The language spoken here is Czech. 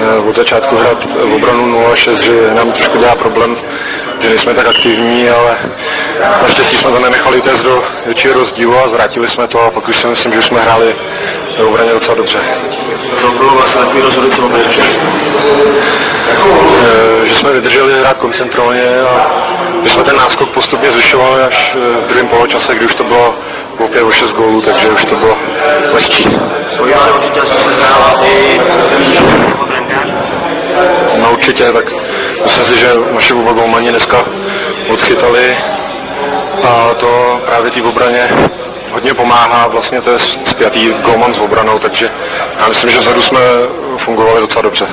od začátku hrát v obranu 0-6, že nám trošku dělá problém, že nejsme tak aktivní, ale naštěstí jsme to nenechali tést do většího rozdílu a zvrátili jsme to a pak už si myslím, že už jsme hráli v obraně docela dobře. To bylo vlastně takový rozhodující moment, že jsme vydrželi hrát koncentrovaně a že jsme ten náskok postupně zvyšovali až v druhém poločase, kdy už to bylo o 5-6 gólů, takže už to bylo lehčí. No určitě, tak myslím si, že naši oba golmani dneska odchytali a to právě té obraně hodně pomáhá, vlastně to je spjatý golman s obranou, takže já myslím, že vzadu jsme fungovali docela dobře.